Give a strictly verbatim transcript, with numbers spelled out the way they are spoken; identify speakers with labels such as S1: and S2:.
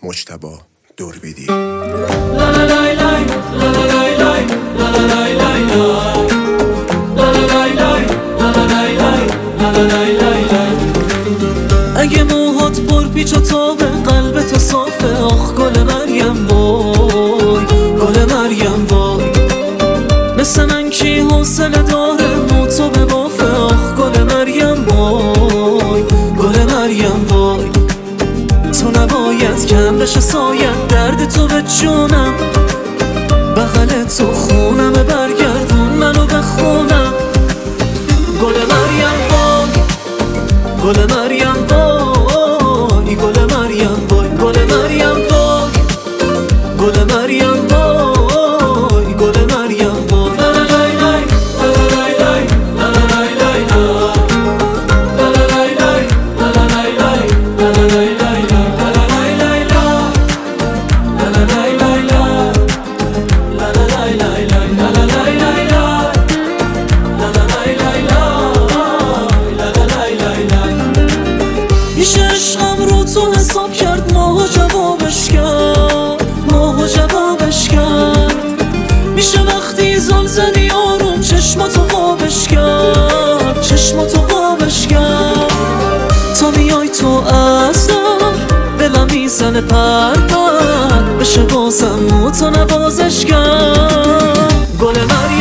S1: مجتبی دوربیدی.
S2: اگه موهات پر پیچ و تابه قلب تو صافه، آخ گل مریم وای، گل مریم وای. مثل من کی حوصله داره مو تو به بافه، آخ گل مریم وای، گل مریم وای. تو نباید کم بشه سایت درد تو به جونم، بغل تو خونم برگردون منو بخونم. گل مریم وای، گل مریم وای، گل مریم وای، گل مریم وای، گل مریم وای، گل مریم وای. میشه عشقم رو تو حساب کرد، ماهو جوابش کرد، ماهو جوابش کرد. میشه وقتی زل زدی آروم چشماتو خوابش کرد، چشماتو خوابش کرد. تا میای تو اصلا دلم میزنه پر پر، بشه بازم و تو نوازش کرد. گل مریم